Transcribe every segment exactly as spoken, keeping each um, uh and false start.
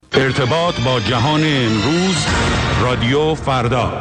ارتباط با جهان امروز، رادیو فردا.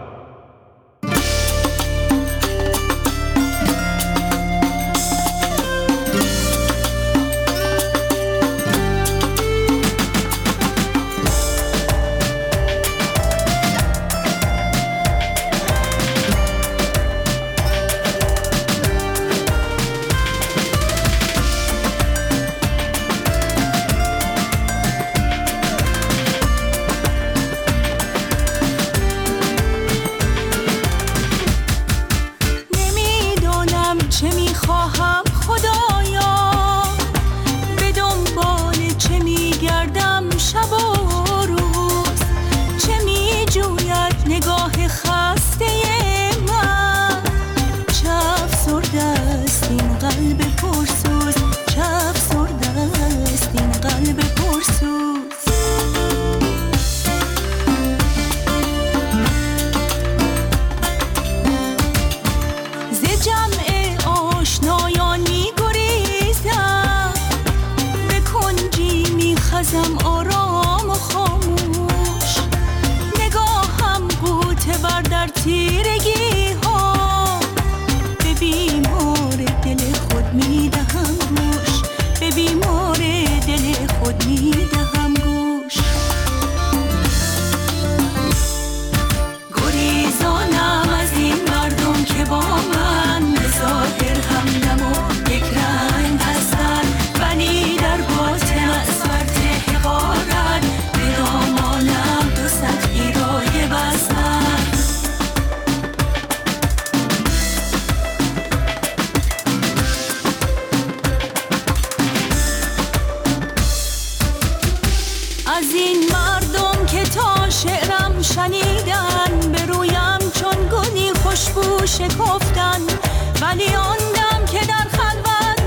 شکفتن ولی آن دم که در خلوت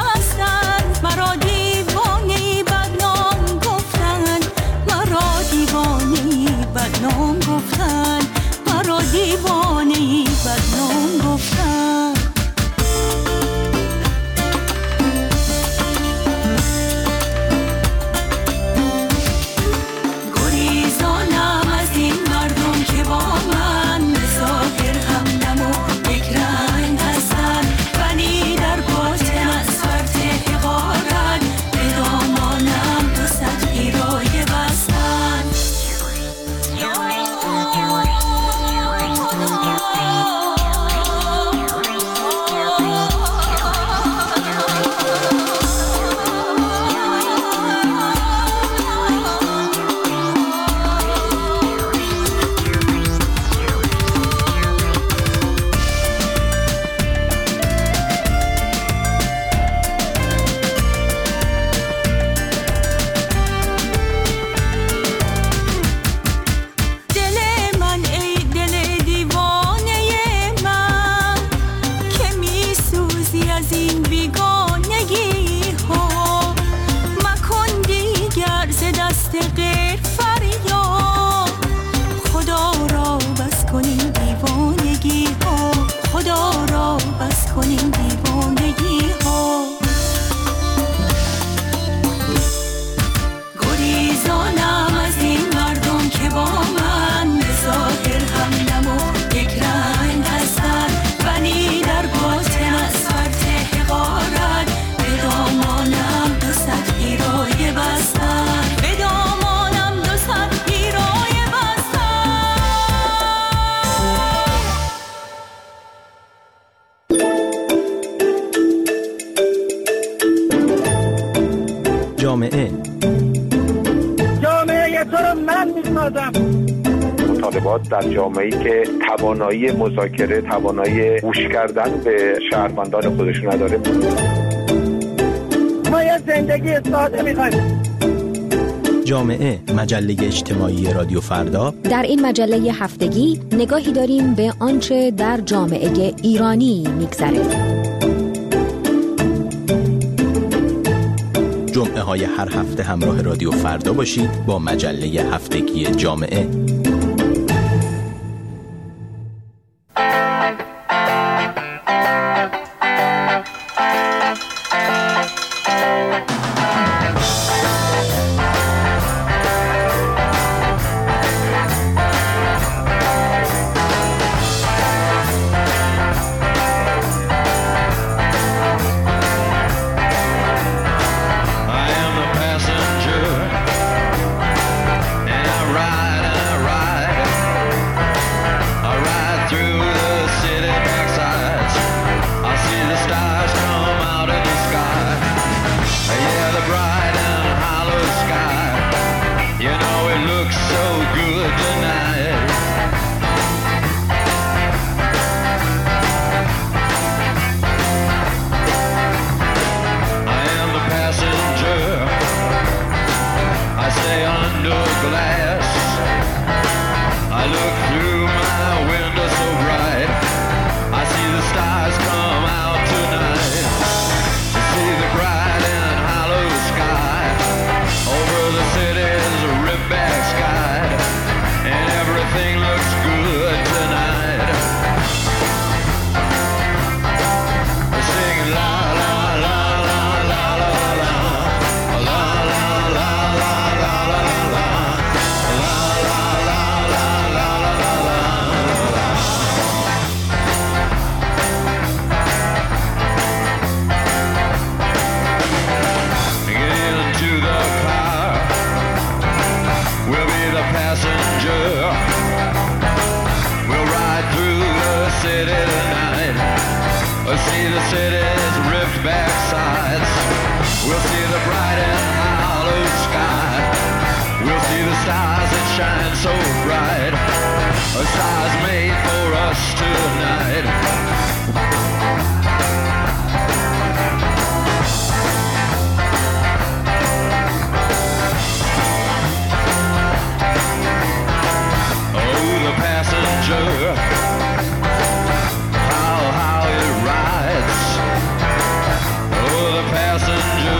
نشستن مرا دیوانه‌ای بدنام گفتن، مرا دیوانه‌ای بدنام گفتن، مرا دیوانه‌ای بدنام گفتن. گریزانم از این مردم که با من به ظاهر همدم و یک رنگ هستن، ولی در باطن از فرط حقارت به دامانم دو صد گیرایه بستن. جامعه جامعه تو رو من می‌سازم. مطالبات در جامعه‌ای که توانایی مذاکره، توانایی گوش کردن به شهروندان خودش نداره. ما یه زندگی ساده می‌خوایم. جامعه، مجله اجتماعی رادیو فردا. در این مجله هفتگی نگاهی داریم به آنچه در جامعه ایرانی می‌گذره. جمعه های هر هفته همراه رادیو فردا باشید با مجله هفتگی جامعه. shine so bright. A star's made for us tonight. Oh, the passenger, how, how it rides. Oh, the passenger,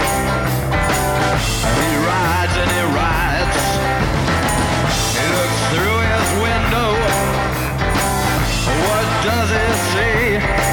he rides and he rides. He looks through his window. What does he see?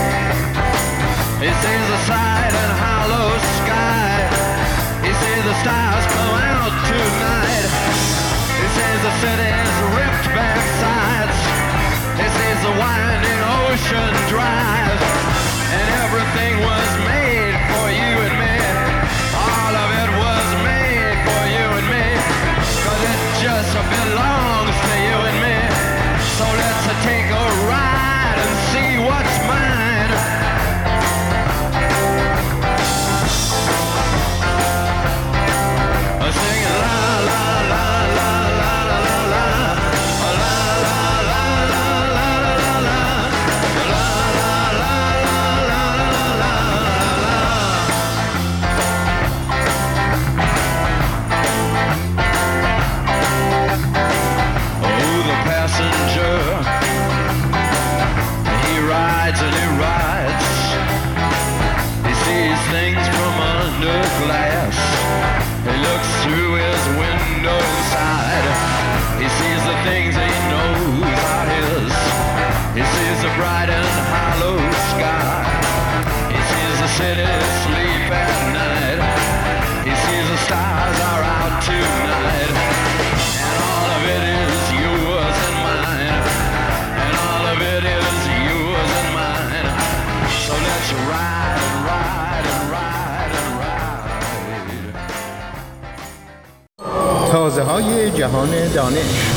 He sees the side and hollow sky. He sees the stars come out tonight. He sees the city's ripped back sides. He sees the winding ocean drive. And everything was made for you and me. All of it was made for you and me. Cause it just belongs to you and me. So let's take a ride and see what's mine. Sing la la la la la la la la. La la la la la la la. La la la la la la la. Oh, the passenger, he rides and he rides. He sees things from under glass. He looks through his window inside. He sees the things he knows are his. He sees the bright and hollow sky. He sees the city sleep at night. He sees the stars are out tonight. And all of it is yours and mine. And all of it is yours and mine. So let's ride and ride and ride and ride. تازه های جهان دانش.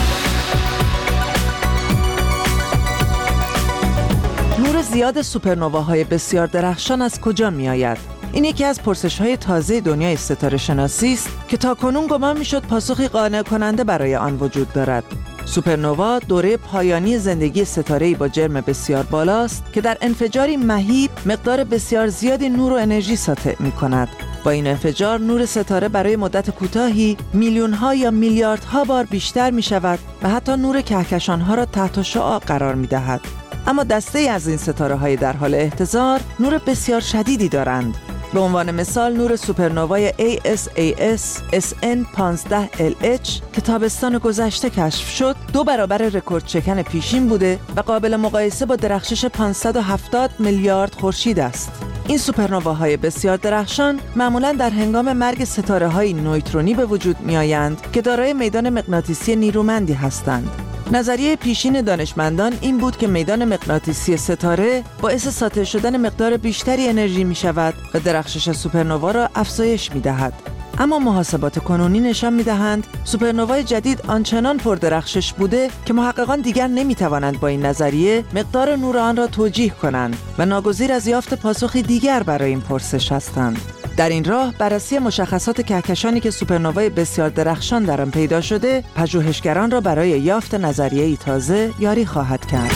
نور زیاد سوپرنواهای بسیار درخشان از کجا می آید؟ این یکی از پرسش‌های تازه دنیای ستاره شناسی است که تاکنون گمان می‌شد پاسخی قانع کننده برای آن وجود دارد. سوپرنوا دوره پایانی زندگی ستاره‌ای با جرم بسیار بالاست که در انفجاری مهیب مقدار بسیار زیادی نور و انرژی ساطع می‌کند. با این انفجار نور ستاره برای مدت کوتاهی میلیون‌ها یا میلیاردها بار بیشتر می‌شود و حتی نور کهکشان‌ها را تحت شعاع قرار می‌دهد. اما دسته‌ای از این ستاره‌های در حال احتضار نور بسیار شدیدی دارند. به عنوان مثال نور سوپرنوای ای اس ای اس اس ان پانزده ال اچ که تابستان گذشته کشف شد دو برابر رکورد شکن پیشین بوده و قابل مقایسه با درخشش پانصد و هفتاد میلیارد خورشید است. این سوپرنواهای بسیار درخشان معمولاً در هنگام مرگ ستاره‌های نویترونی به وجود می‌آیند که دارای میدان مغناطیسی نیرومندی هستند. نظریه پیشین دانشمندان این بود که میدان مغناطیسی ستاره باعث ساطع شدن مقدار بیشتری انرژی می شود و درخشش سوپرنوا را افزایش می دهد. اما محاسبات کنونی نشان می دهند سوپرنوای جدید آنچنان پردرخشش بوده که محققان دیگر نمی توانند با این نظریه مقدار نور آن را توجیه کنند و ناگزیر از یافت پاسخی دیگر برای این پرسش هستند. در این راه بررسی مشخصات کهکشانی که سوپرنوای بسیار درخشان در آن پیدا شده پژوهشگران را برای یافت نظریه‌ای تازه یاری خواهد کرد.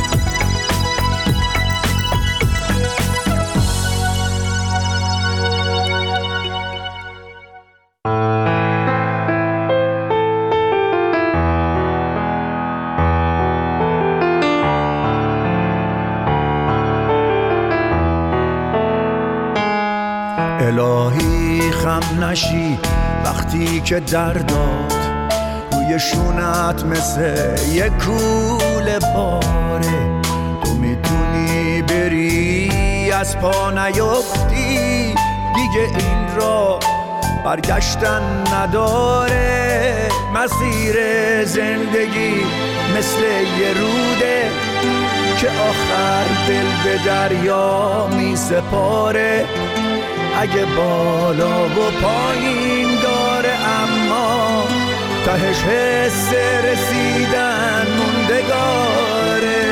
الهی خم نشی وقتی که درد داد روی شونت مثل یک کوله باره، تو میتونی بری از پا نیفتی دیگه، این را برگشتن نداره. مسیر زندگی مثل یه روده که آخر دل به دریا می سپاره. اگه بالا و پایین داره اما تهش حس رسیدن موندگاره.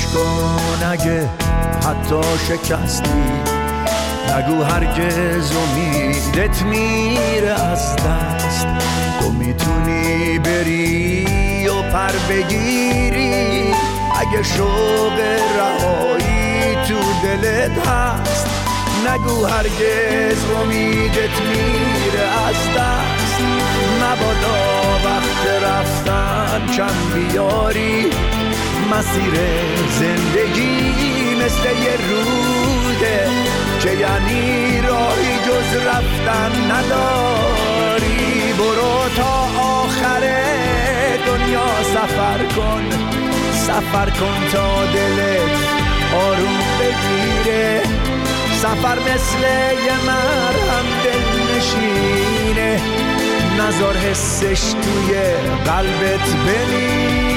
کن اگه حتی شکستی، نگو هرگز امیدت میره از دست. تو میتونی بری و پر بگیری اگه شوق رهایی تو دلت هست. نگو هرگز امیدت میره از دست. مبادا وقت رفتن کم بیاری، مسیر زندگی مثل یه روده که یعنی راهی جز رفتن نداری. برو تا آخر دنیا سفر کن، سفر کن تا دلت آروم بگیره. سفر مثل یه مرهم دل نشینه، نذار حسش توی قلبت بمیره.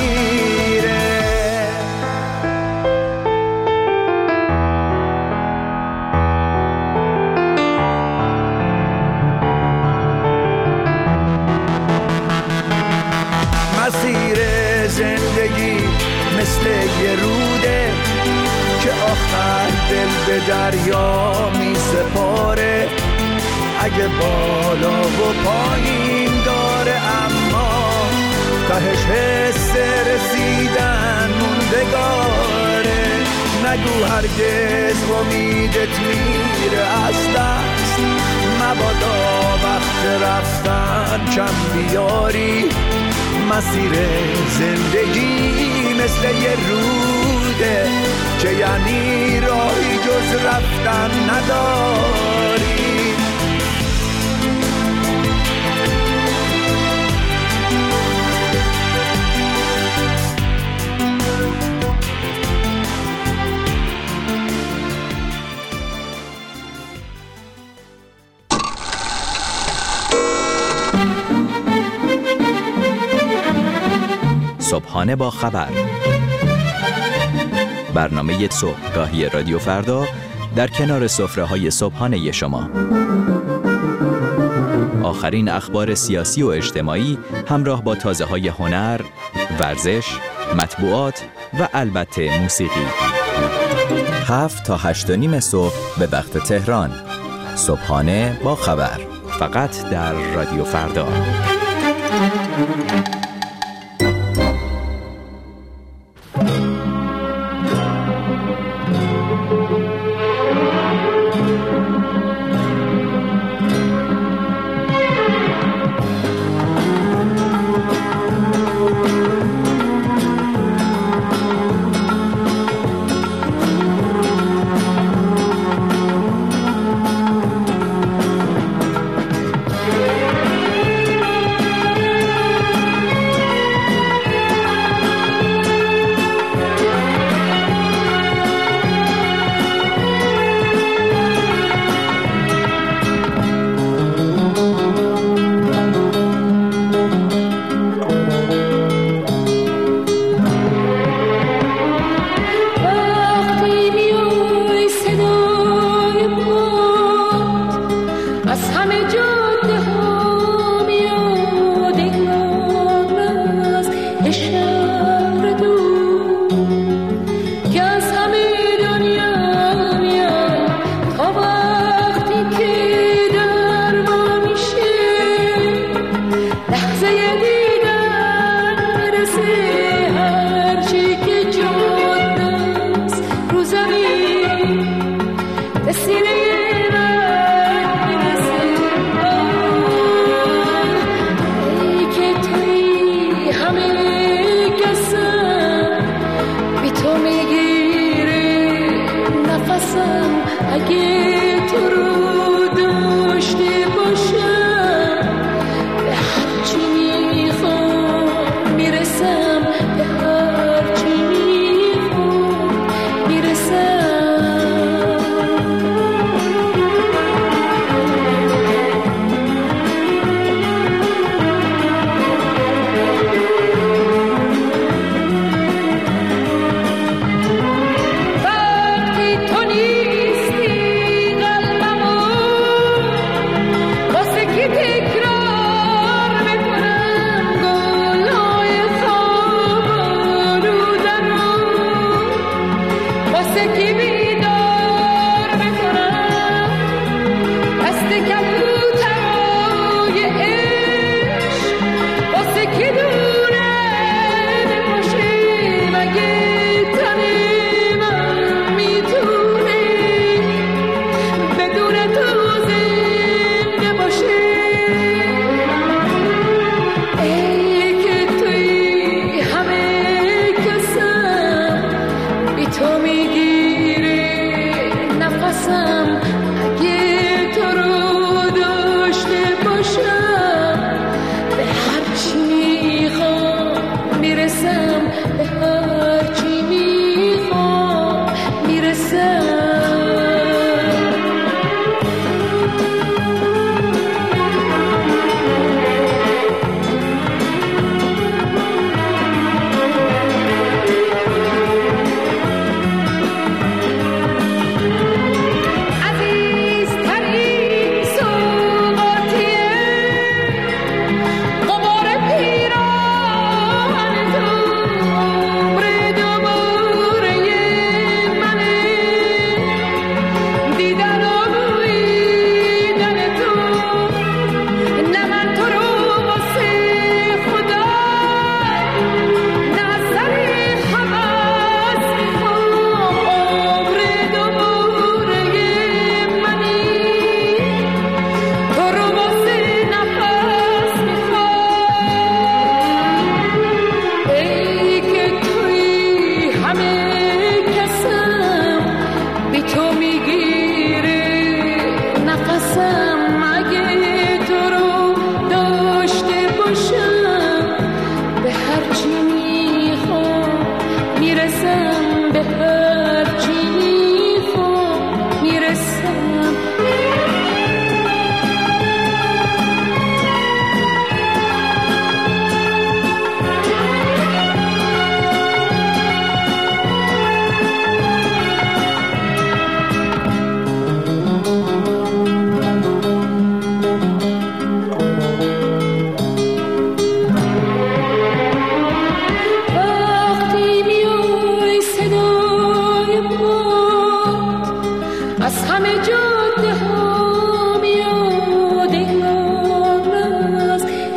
مسیر زندگی مثل یه روده که آخر دل به دریا می سپاره. اگه بالا و پایین داره اما تهش حس رسیدن موندگاره. نگو هرگز امیدت میره از دست. مبادا وقت رفتن کم بیاری، مسیر زندگی مثل یه روده که یعنی راهی جز رفتن نداری. صبحانه با خبر، برنامه صبحگاهی رادیو فردا در کنار سفره‌های صبحانه شما. آخرین اخبار سیاسی و اجتماعی همراه با تازه‌های هنر، ورزش، مطبوعات و البته موسیقی. هفت تا هشت و نیم صبح به وقت تهران. صبحانه با خبر، فقط در رادیو فردا.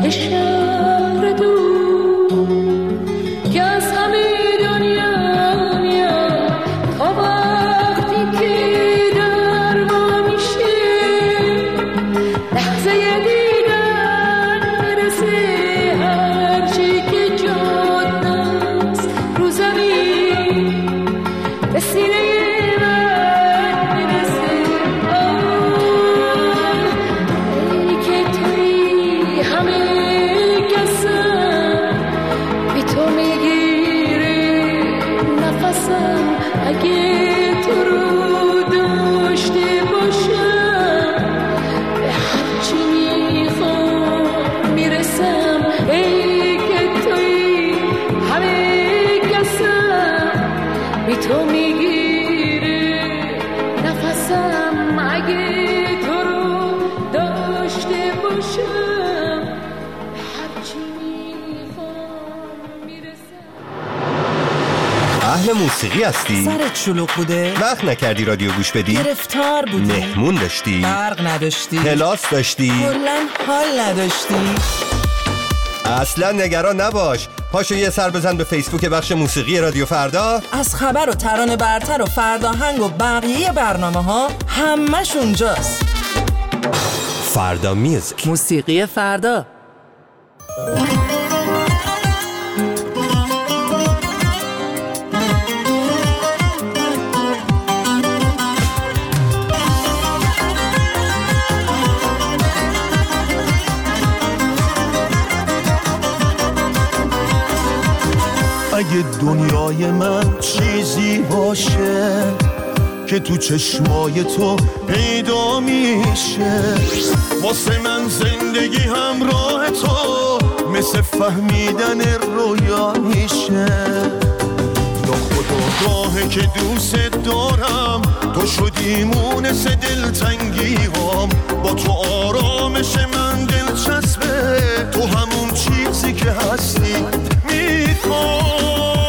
به شهر دور که از همه دنیا میاد تا وقتی که در ما میشه لحظه دیدن میرسه هرچی که جاد نست رو زمین به سینه تو میگیره نفسم اگه تو رو داشته باشم هرچی میخوام میرسم. اهل موسیقی هستی؟ سرت شلوغ بوده؟ وقت نکردی رادیو گوش بدی؟ گرفتار بودی؟ مهمون داشتی؟ برق نداشتی؟ کلاس داشتی؟ کلاً حال نداشتی؟ اصلا نگران نباش، پاشو یه سر بزن به فیسبوک بخش موسیقی رادیو فردا. از خبر و ترانه برتر و فرداهنگ و بقیه برنامه ها همش اونجاست. فردا میوزیک، موسیقی فردا. اگه دنیای من چیزی باشه که تو چشمای تو پیدا میشه، واسه من زندگی همراه تو مثل فهمیدن رویا میشه. یا خدا راهه که دوست دارم تو شدی مونس دلتنگی هم، با تو آرامش من دلچسبه، تو همون چیزی که هستی میخوام.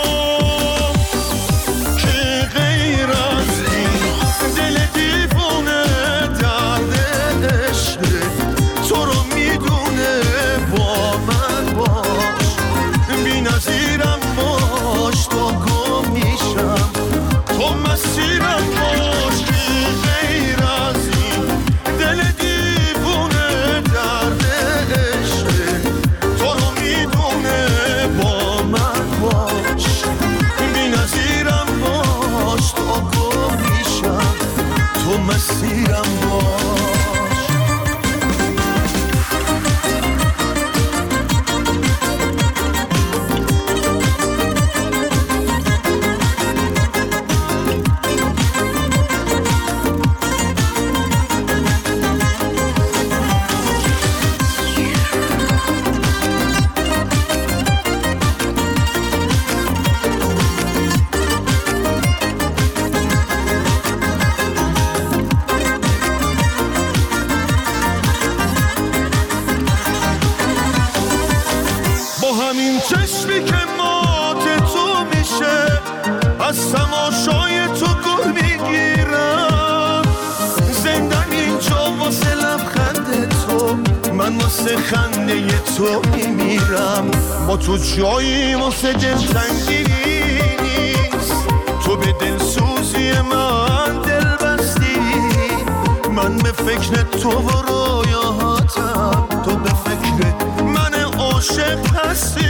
خنده تو میمیرم، با تو جایی واسه دلتنگی نیست، تو به دلسوزی من دل بستی، من به فکر تو و رویاتم، تو به فکر من عاشق هستی.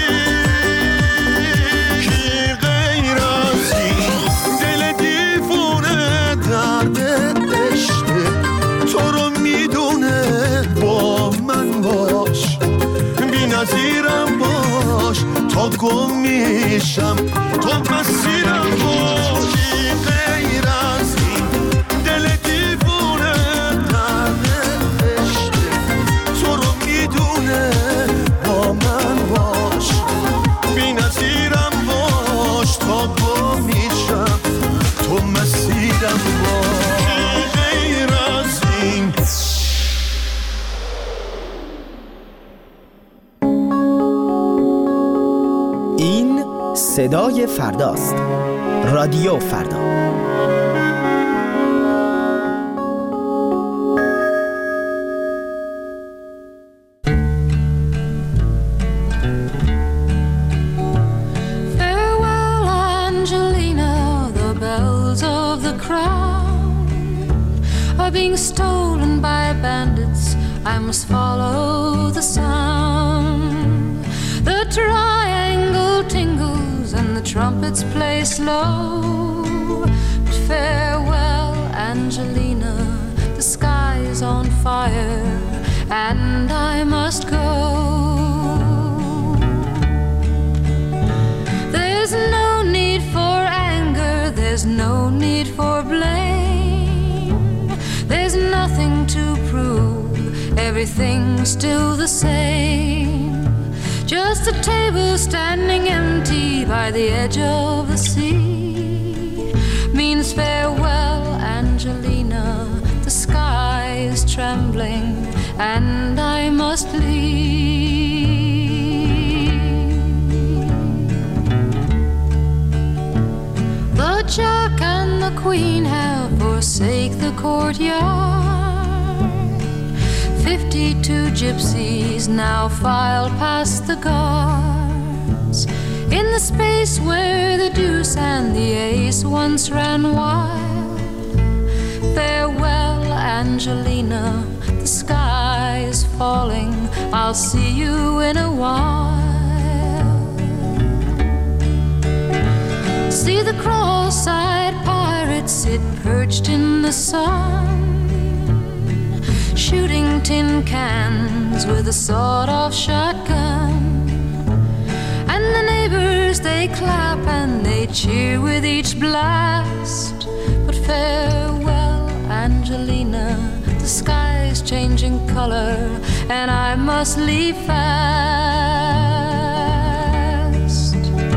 کی غیر از این دل دیوونه درد عشقه، تو رو میدونه با من باش، بی نظیرم باش تا گم میشم، تو مسیرم باش. غیر از این دل دیوونه درد عشقه، تو رو میدونه با من باش، بی نظیرم باش تا گم میشم، تو مسیرم باش. غیر از این صدای فرداست. رادیو فردا. crown are being stolen by bandits, I must follow the sound. The triangle tingles and the trumpets play slow. But farewell, Angelina, the sky is on fire and I must go. There's no need for anger, there's no need for blame. There's nothing to prove, everything's still the same. Just a table standing empty by the edge of the sea means farewell, Angelina, the sky is trembling and I must leave. The Jack and the Queen have forsake the courtyard. Fifty-two gypsies now file past the guards in the space where the deuce and the ace once ran wild. Farewell, Angelina, the sky is falling, I'll see you in a while. See the cross-eyed pirates sit perched in the sun, shooting tin cans with a sawed-off shotgun. And the neighbors, they clap and they cheer with each blast. But farewell, Angelina, the sky's changing color and I must leave fast.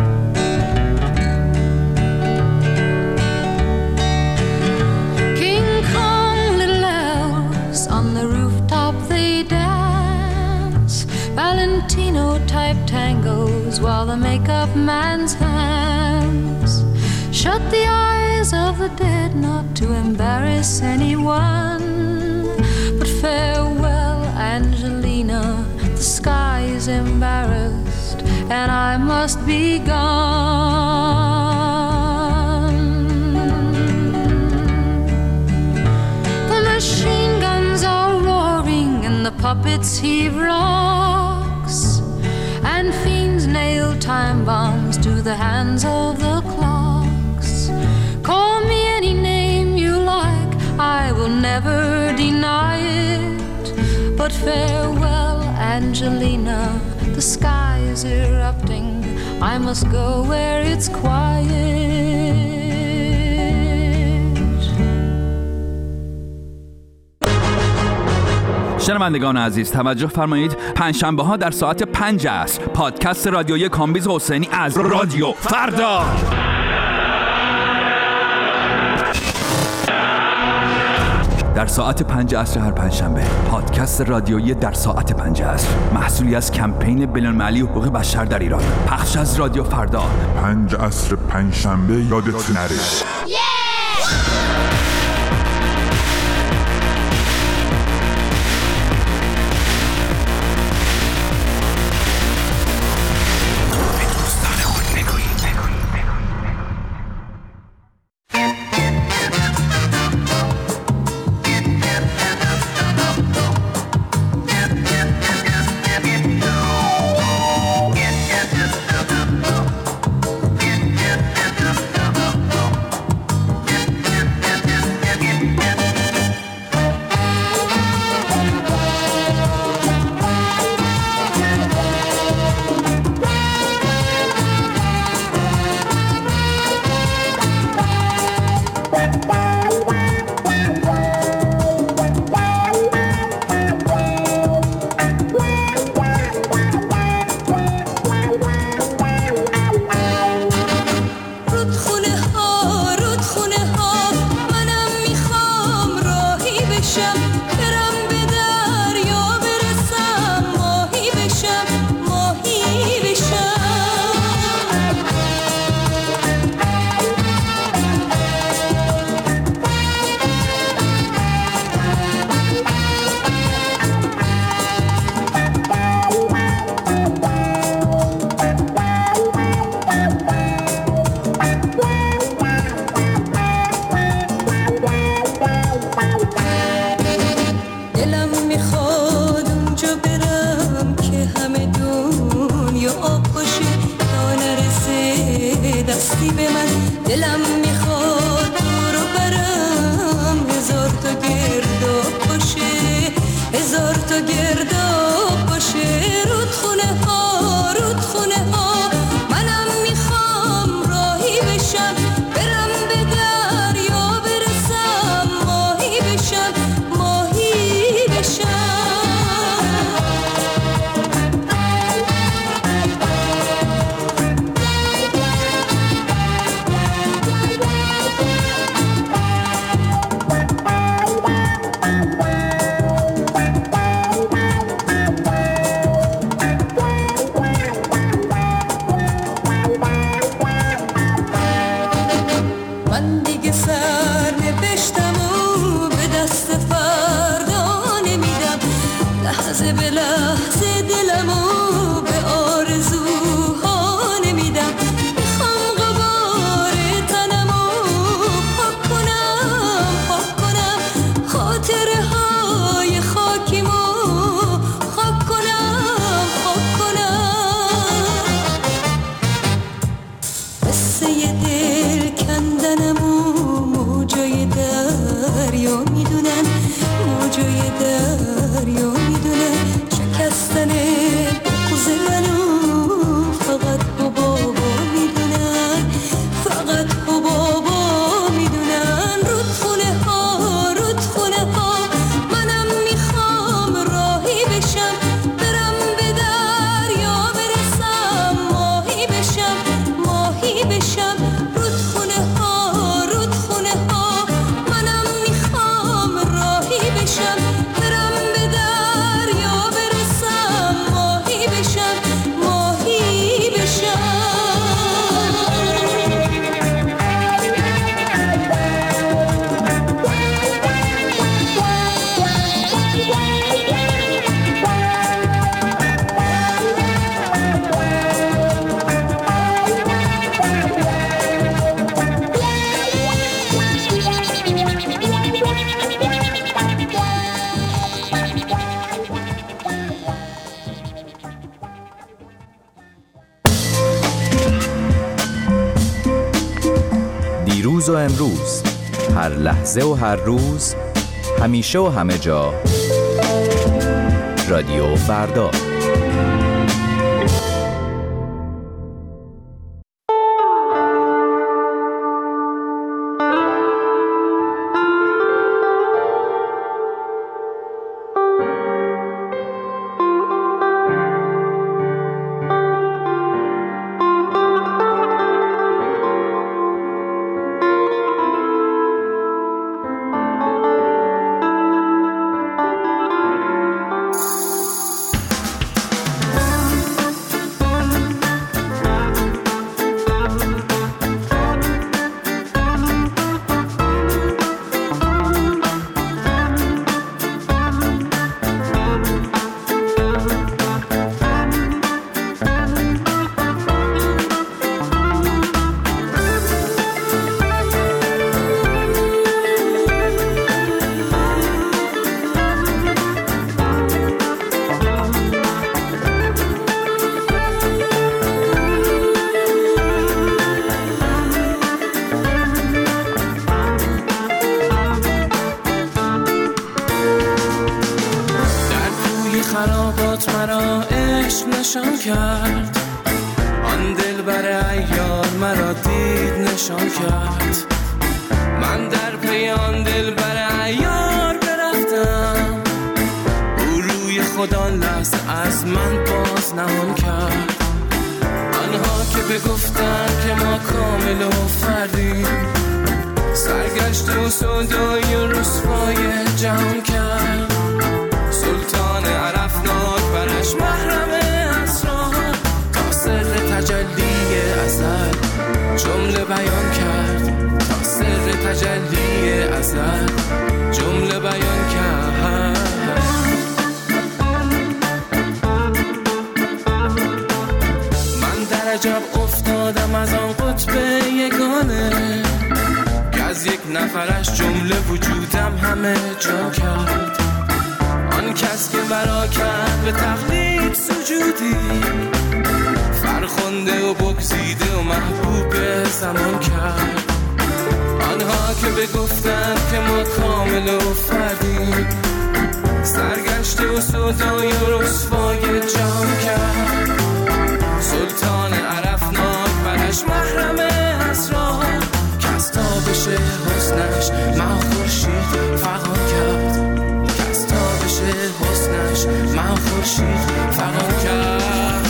King Kong, little elves on the rooftop they dance, Valentino type tangos while the makeup man's hands shut the eyes of the dead not to embarrass anyone. But farewell, Angelina, the sky is embarrassed and I must be gone. The machine guns are roaring and the puppets heave rocks, and fiends nail time bombs to the hands of the clocks. Call me any name you like, I will never deny it. But farewell, Angelina, the sky is erupting, I must go where it's quiet. شنوندگان عزیز توجه فرمایید، پنجشنبه ها در ساعت پنج عصر پادکست رادیویی کامبیز حسینی از رادیو فردا. در ساعت پنج عصر هر پنجشنبه پادکست رادیویی در ساعت پنج عصر، محصولی از کمپین بین‌المللی حقوق بشر در ایران، پخش از رادیو فردا. پنج عصر پنجشنبه یادت نره. دلم میخواد رو برم هزار تا گرداب باشه، هزار تا گرداب باشه. رودخونه ها رودخونه ها منم میخوام راهی بشم، برم به دریا برسم، ماهی بشم ماهی بشم. من دیگه سر نوشتم و به دست فردا نمیدم، لحظه به لحظه دلم و به آرزوها نمیدم. میخوام غبار تنم و پاک کنم پاک کنم، خاطره های خاکیمو خاک کنم خاک کنم. قصه ی دل کندنم و موجای دریا میدونن، موجای دریا میدونن. شکستن بغض منو فقط بابا میدونن، فقط بابا میدونن. رودخونه ها رودخونه ها منم میخوام راهی بشم، برم به دریا برسم، ماهی بشم ماهی بشم. رودخونه ها رودخونه ها منم میخوام راهی بشم، برم به دریا برسم، ماهی بشم ماهی بشم. دیروز و امروز، هر لحظه و هر روز، همیشه و همه جا. رادیو فردا. خرابات مرا عشق نشان کرد، آن دل بر عیار مرا دید نشان کرد. من در پی آن دل بر عیار برفتم، او روی خدا لحظه از من باز نهان کرد. آنها که بگفتن که ما کامل و فردیم، سرگشت و سودای و رسوای جهان کرد. سلطان عرفناک برش محرم اسرار، تا سر تجلی ازل جمله بیان کرد. تا سر تجلی ازل جمله بیان کرد. من در عجب افتادم از آن قطب یگانه، که از یک نفرش جمله وجودم همه جا کرد. آن کس که برا کرد به تقلید سجودی، فرخنده و بگزیده و محبوب زمان کرد. آنها که بگفتن که ما کامل و فردیم، سرگشته و سودای و رسوای جهان کرد. سلطان عرفناک برش محرم اسرار، که از تابش حسنش ماه خورشید فغان کرد. که از تابش حسنش ماه خورشید فغان کرد.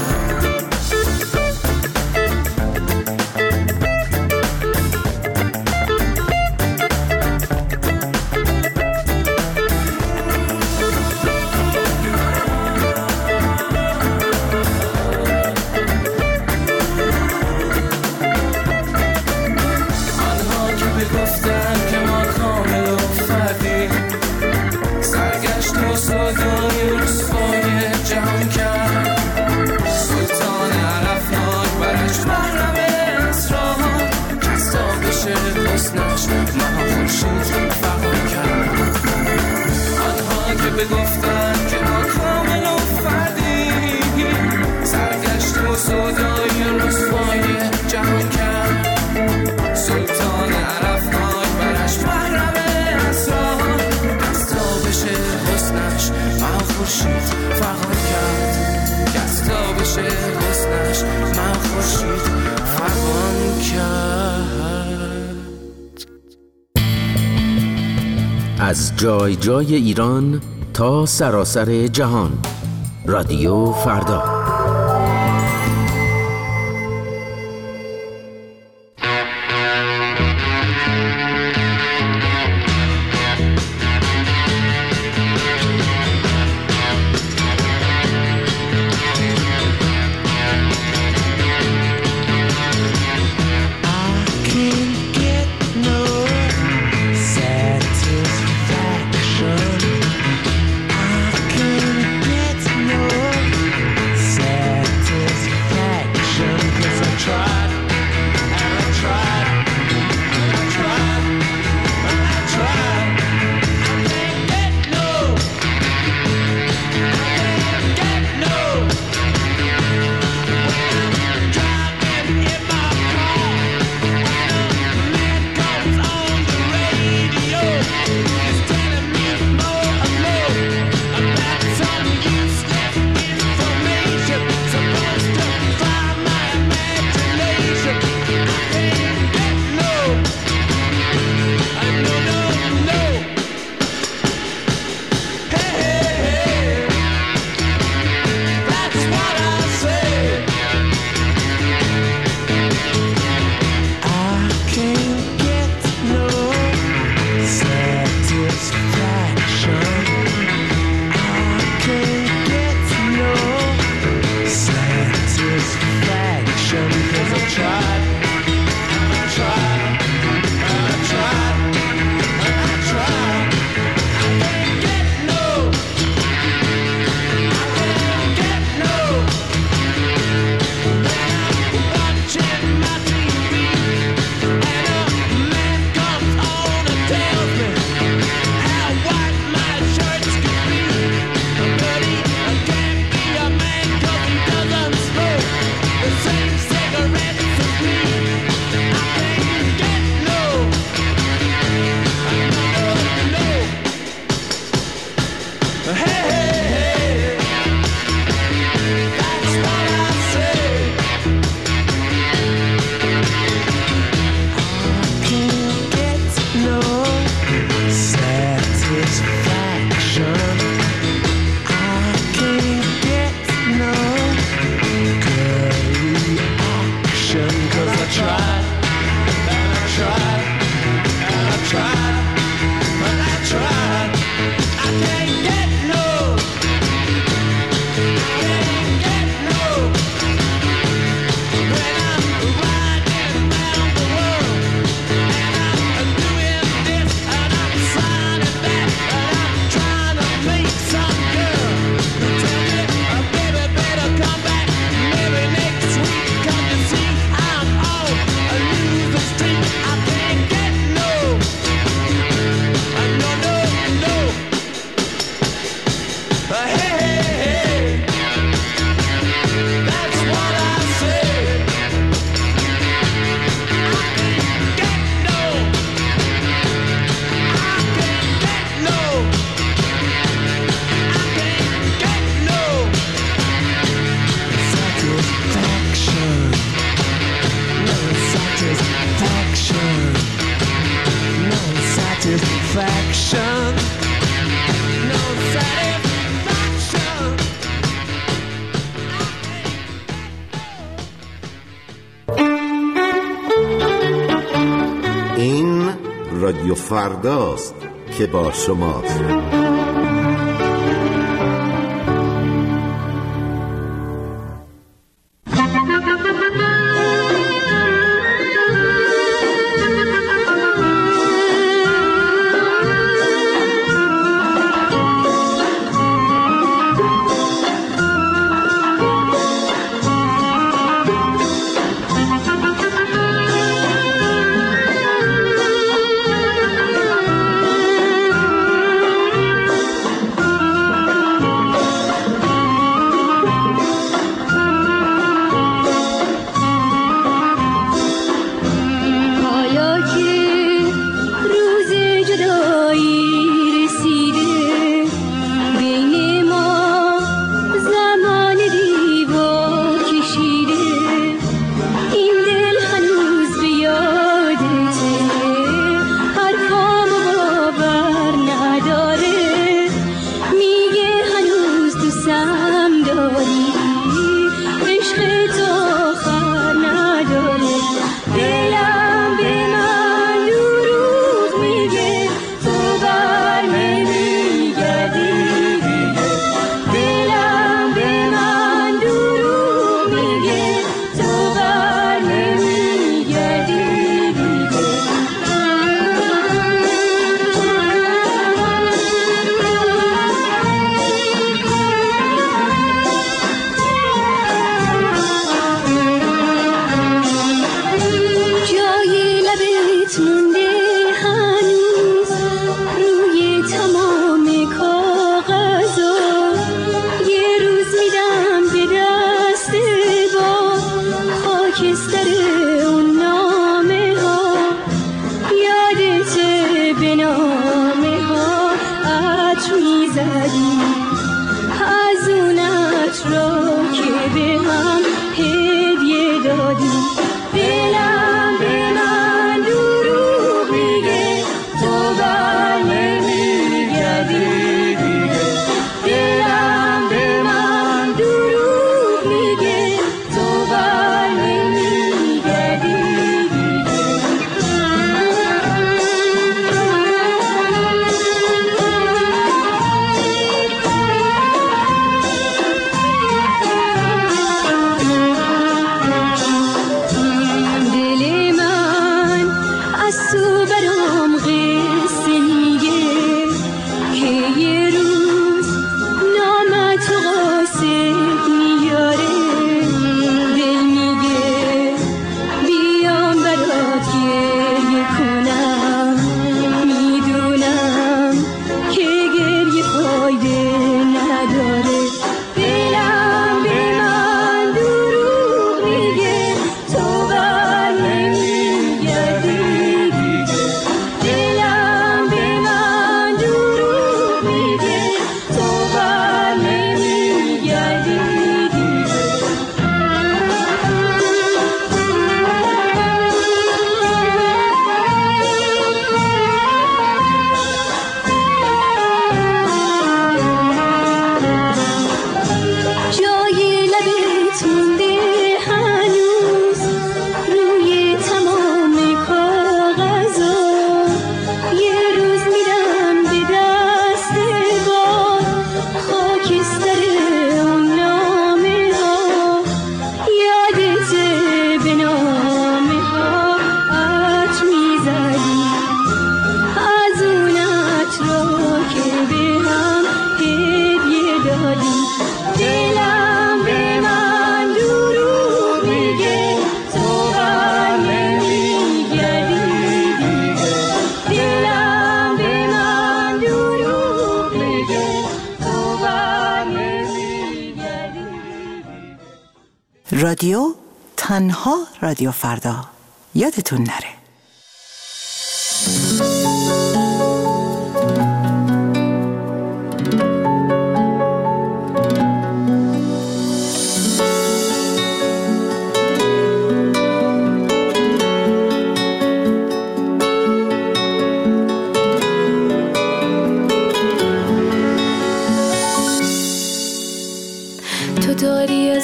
بگفتن که ما کامل و فردیم، سرگشت و سودای رسوای جهان کرد. سلطان عرفناک برش محرم اسرار، از تابش حسنش ماه خورشید فغان کرد. که از تابش حسنش ماه خورشید فغان کرد. از جای جای ایران تا سراسر جهان، رادیو فردا. Satisfaction. I can't get no satisfaction. No satisfaction. این رادیو فرداست که با شماست. رادیو تنها رادیو فردا، یادتون نره.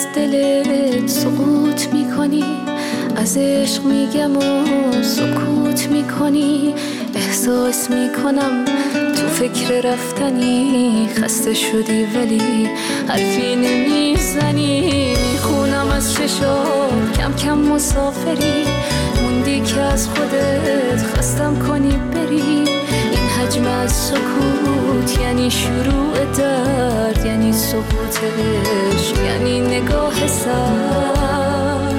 از دلت سقوط میکنی، از عشق میگم و سکوت میکنی. احساس میکنم تو فکر رفتنی، خسته شدی ولی حرفی نمیزنی. میخونم از چشات کم کم مسافری، موندی که از خودت خستم کنی بری. این حجم از سکوت یعنی شروع درد، یعنی سقوط عشق، یعنی نگاه سرد.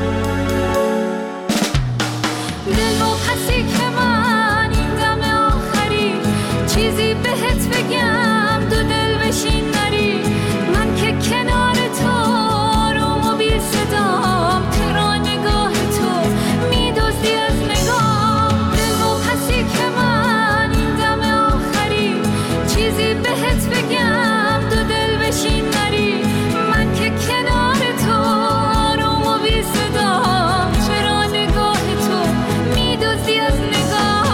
دل و پسی که من این دم آخری چیزی بهت بگم، دو دل بشین نری. من که کنار تو آروم و بی صدام، چرا نگاه تو میدزدی از نگام. دل و پسی که من این دم آخری چیزی بهت بگم، دو دل بشین نری. من که کنار تو آروم و بی صدام، چرا نگاه تو میدزدی از نگام.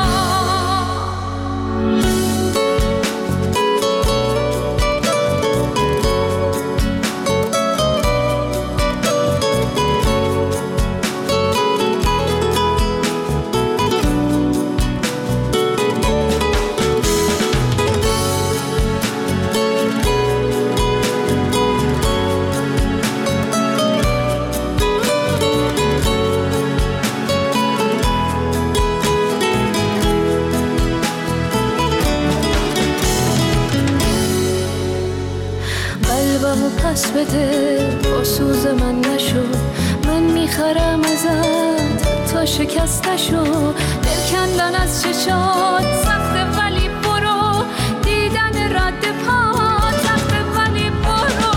قلبمو پس بده، با سوز من نشو. من میخرم ازت تا شکست نشو. دل کندن از چشات سخته ولی برو، دیدن رد پات سخته ولی برو.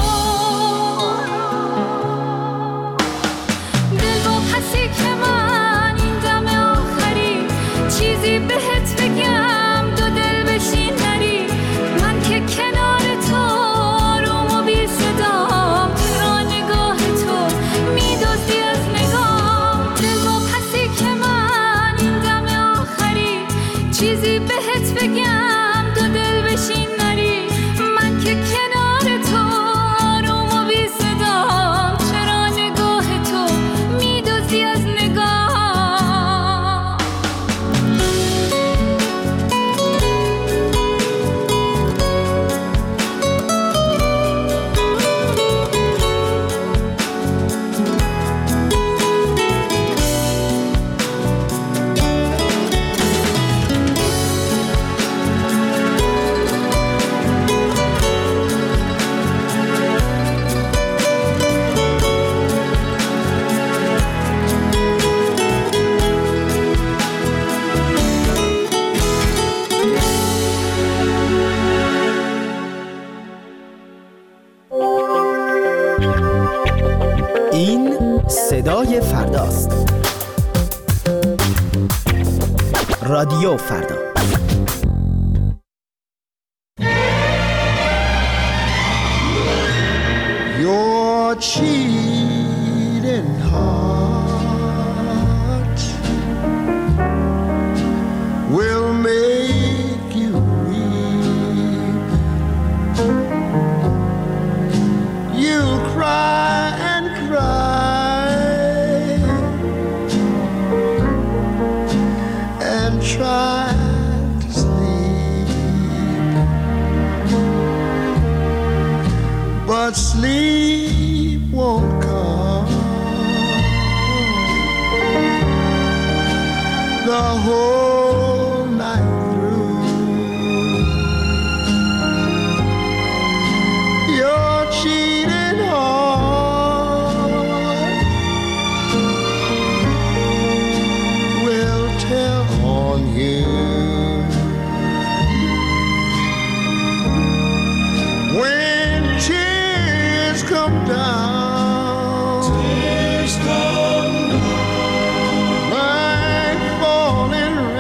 دل و پسی که من این دم آخری چیزی بهت بگم، دو دل بشین نری. من که کنار تو آروم و بی صدام، چرا نگاه تو میدزدی از نگام. دل و پسی که من این دم آخری چیزی بهت بگم، دو دل بشین نری. من که کنار تو آروم و بی صدام، چرا نگاه تو میدزدی از نگام. این صدای فرداست. رادیو فردا. Your cheating heart will make you weep. You'll cry and cry and try to sleep, but sleep won't come. The whole night through, your cheating heart will tell on you. When tears come down, tears come down like falling rain.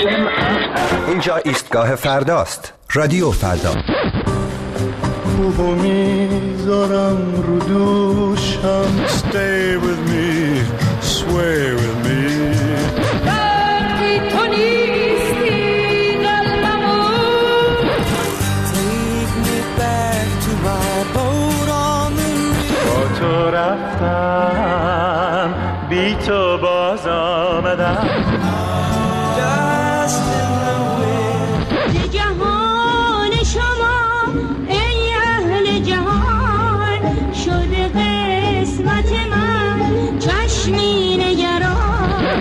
اینجا ایستگاه فرداست. رادیو فردا. خوبو میذارم رو دوشم. Stay with me, sway with me. وقتی تو نیستی قلبمو Take me back to my boat on the reef. با تو رفتم بی تو باز آمدم. Dust in the wind. جهان شما ای اهل جهان شده قسمت من چشمی نگران.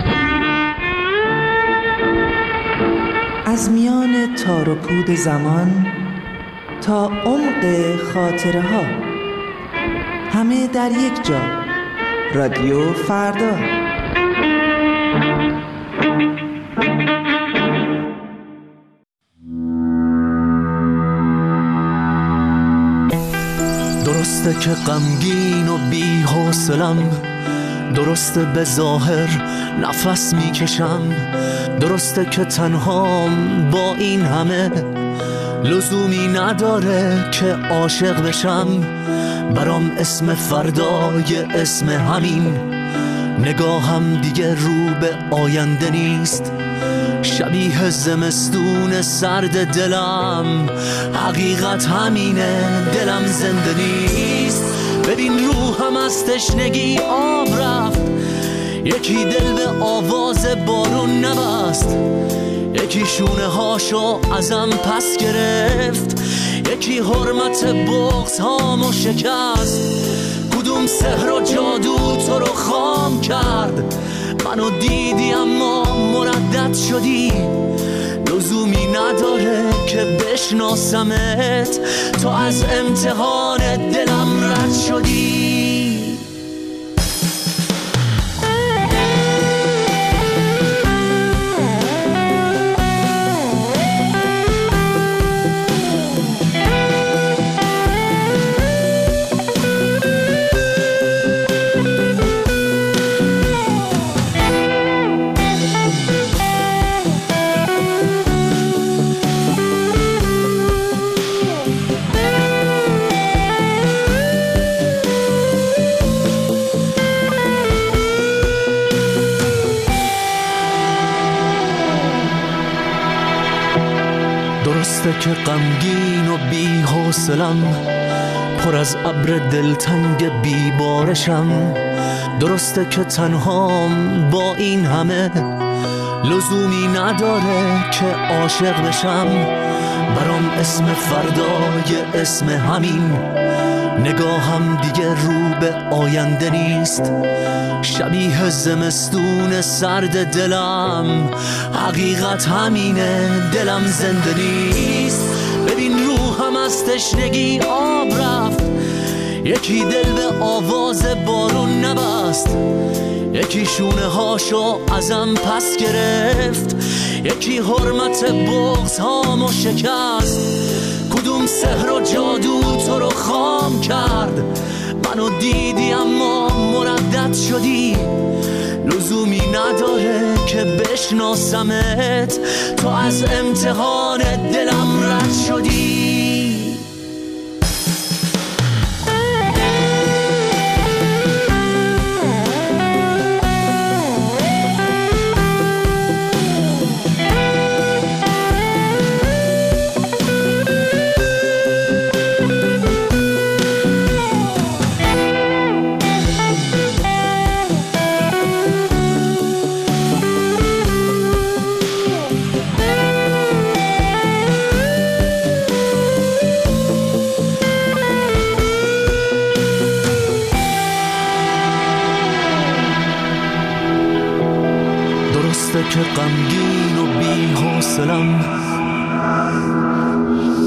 از میان تار و پود زمان تا عمق خاطره ها، همه در یک جا. رادیو فردا. درسته که غمگین و بی حوصلم، درسته به ظاهر نفس میکشم، درسته که تنهام با این همه لزومی نداره که عاشق بشم. برام اسم فردای اسم همین، نگاهم دیگه رو به آینده نیست. شبیه زمستون سرد دلم، حقیقت همینه دلم زنده نیست. ببین روحم از تشنگی آب رفت، یکی دل به آواز بارون نبست، یکی شونه هاشو ازم پس گرفت، یکی حرمت بغض هامو شکست. کدوم سحر و جادو تو رو خام کرد؟ منو دیدی اما مردد شدی. لزومی نداره که بشناسمت، تو از امتحان دلم رد شدی. درسته که غمگین و بی حوصلم، پر از ابر دلتنگ بی بارشم، درسته که تنهام با این همه لزومی نداره که عاشق بشم. برام اسم فردای اسم همین، نگاهم دیگه رو به آینده نیست. شبیه زمستون سرد دلم، حقیقت همینه دلم زنده نیست. ببین روحم از تشنگی آب رفت، یکی دل به آواز بارون نبست، یکی شونه هاشو ازم پس گرفت، یکی حرمت بغض هامو شکست. کدوم سحر و جادو تو رو خام کرد؟ منو دیدی اما مردد شدی. لزومی نداره که بشناسمت، تو از امتحان دلم رد شدی. که غمگین و بی حوصلم،